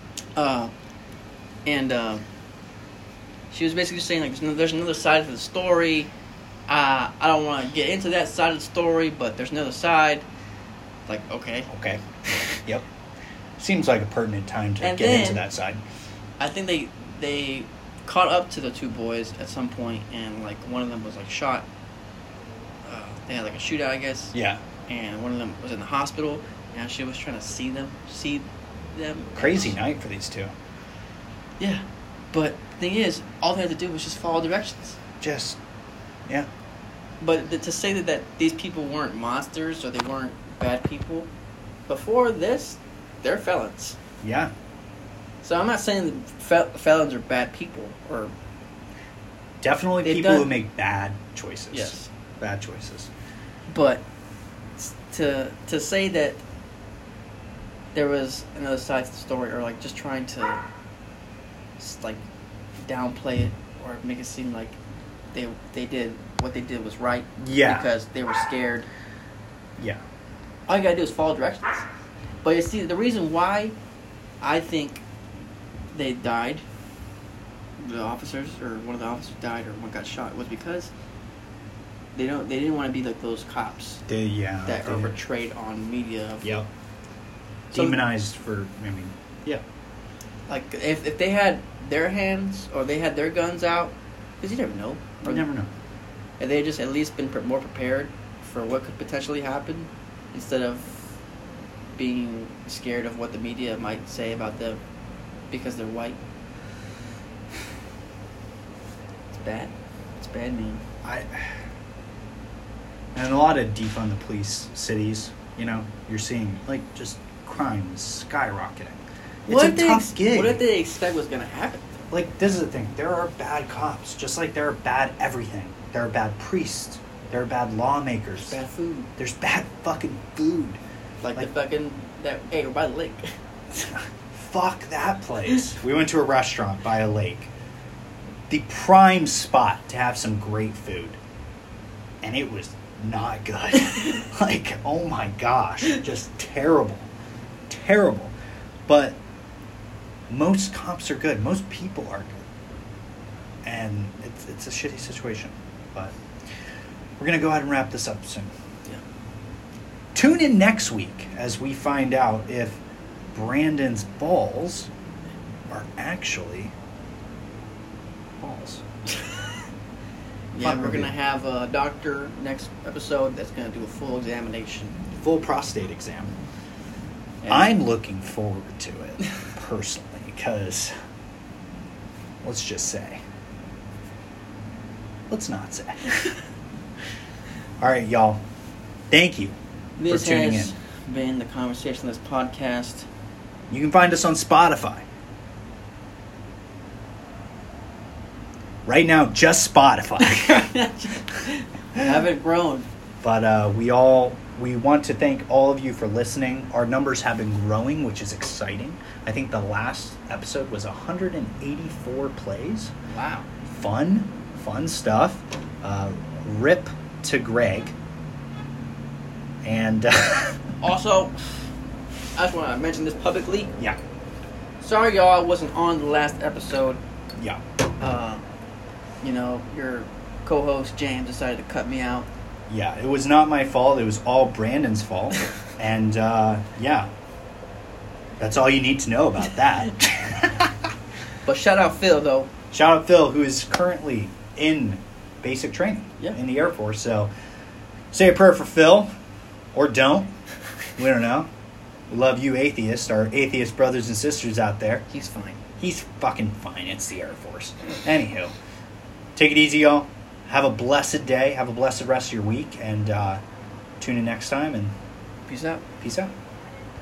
She was basically saying, like, there's another side to the story. I don't want to get into that side of the story, but there's another side. Like, okay. Okay. Yep. Seems like a pertinent time to get into that side. I think they caught up to the 2 boys at some point, and, like, one of them was, like, shot. They had, like, a shootout, I guess. Yeah. And one of them was in the hospital, and she was trying to see them. Crazy night for these 2. Yeah. But the thing is, all they had to do was just follow directions. Yeah. But to say that these people weren't monsters or they weren't bad people, before this, they're felons. Yeah. So I'm not saying that felons are bad people, or definitely people who make bad choices. Yes. Bad choices. But to say that there was another side to the story, or like just trying to like downplay it or make it seem like they did what they did was right. Yeah. Because they were scared. Yeah. All you gotta do is follow directions. But you see, the reason why I think they died, the officers, or one of the officers died, or one got shot, was because they didn't want to be like those cops that are portrayed on media. Yep. Demonized for, yeah. Like, if they had their hands, or they had their guns out, because you never know. You never know. If they had just at least been more prepared for what could potentially happen, instead of being scared of what the media might say about them because they're white. It's bad. It's bad, man. And a lot of defund the police cities, you know, you're seeing, like, just crime skyrocketing. It's a tough gig. What did they expect was going to happen? Like, this is the thing. There are bad cops, just like there are bad everything. There are bad priests. There are bad lawmakers. Bad food. There's bad fucking food. Like the fucking... Hey, we're by the lake. Fuck that place. We went to a restaurant by a lake. The prime spot to have some great food. And it was not good. Like, oh my gosh. Just terrible. Terrible. But most cops are good. Most people are good. And it's a shitty situation. But we're going to go ahead and wrap this up soon. Yeah. Tune in next week as we find out if Brandon's balls are actually balls. Yeah, we're going to have a doctor next episode that's going to do a full examination. Full prostate exam. And I'm looking forward to it, personally, because, let's just say, let's not say. All right, y'all. Thank you this for tuning has in. been the Conversation This podcast. You can find us on Spotify. Right now, just Spotify. I haven't grown. But we want to thank all of you for listening. Our numbers have been growing, which is exciting. I think the last episode was 184 plays. Wow. Fun stuff. Rip to Greg. And Also, I just want to mention this publicly. yeah. Sorry, y'all, I wasn't on the last episode. Yeah. You know, your co-host James decided to cut me out. Yeah, it was not my fault. It was all Brandon's fault. And yeah. That's all you need to know about that. But shout out Phil, though. Shout out Phil, who is currently in basic training in the Air Force. So say a prayer for Phil, or don't. We don't know. We love you, atheists, our atheist brothers and sisters out there. He's fine. He's fucking fine. It's the Air Force. Anywho, take it easy, y'all. Have a blessed day. Have a blessed rest of your week. And tune in next time. And Peace out. peace out.